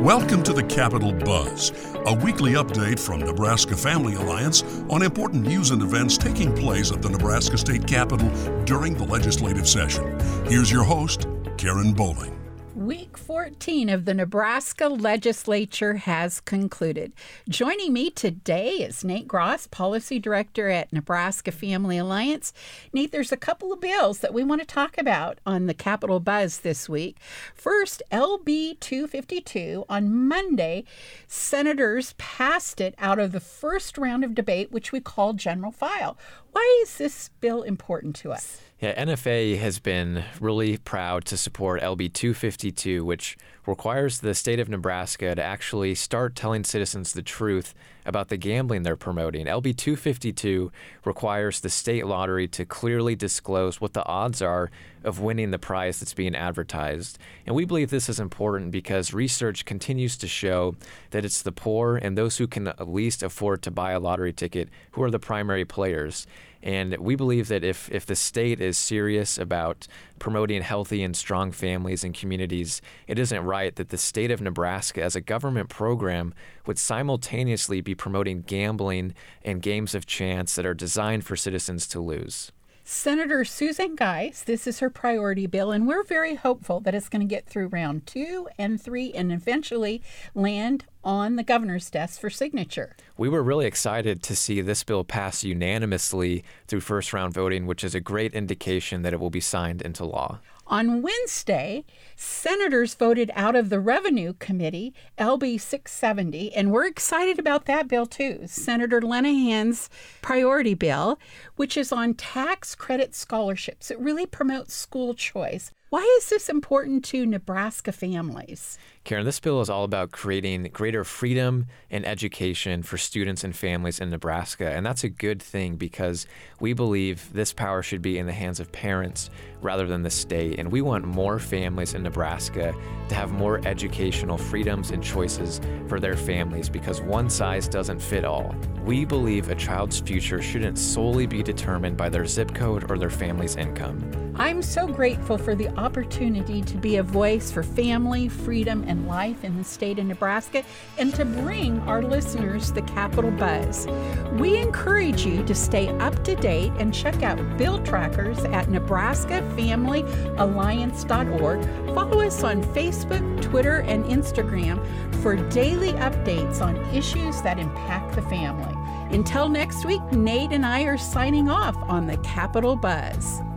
Welcome to the Capitol Buzz, a weekly update from Nebraska Family Alliance on important news and events taking place at the Nebraska State Capitol during the legislative session. Here's your host, Karen Bowling. Week 14 of the Nebraska legislature has concluded. Joining me today is Nate Gross, Policy Director at Nebraska Family Alliance. Nate, there's a couple of bills that we want to talk about on the Capitol Buzz this week. First, LB 252. On Monday, senators passed it out of the first round of debate, which we call general file. Why is this bill important to us? Yeah, NFA has been really proud to support LB 252, which requires the state of Nebraska to actually start telling citizens the truth about the gambling they're promoting. LB 252 requires the state lottery to clearly disclose what the odds are of winning the prize that's being advertised. And we believe this is important because research continues to show that it's the poor and those who can at least afford to buy a lottery ticket who are the primary players. And we believe that if the state is serious about promoting healthy and strong families and communities, it isn't right that the state of Nebraska as a government program would simultaneously be promoting gambling and games of chance that are designed for citizens to lose. Senator Susan Geis, this is her priority bill, and we're very hopeful that it's going to get through round 2 and 3 and eventually land on the governor's desk for signature. We were really excited to see this bill pass unanimously through first round voting, which is a great indication that it will be signed into law. On Wednesday, senators voted out of the Revenue Committee, LB 670, and we're excited about that bill too. Senator Lenahan's priority bill, which is on tax credit scholarships. It really promotes school choice. Why is this important to Nebraska families? Karen, this bill is all about creating greater freedom and education for students and families in Nebraska. And that's a good thing because we believe this power should be in the hands of parents rather than the state. And we want more families in Nebraska to have more educational freedoms and choices for their families because one size doesn't fit all. We believe a child's future shouldn't solely be determined by their zip code or their family's income. I'm so grateful for the opportunity to be a voice for family, freedom, and life in the state of Nebraska and to bring our listeners the Capitol Buzz. We encourage you to stay up to date and check out bill trackers at nebraskafamilyalliance.org. Follow us on Facebook, Twitter, and Instagram for daily updates on issues that impact the family. Until next week, Nate and I are signing off on the Capitol Buzz.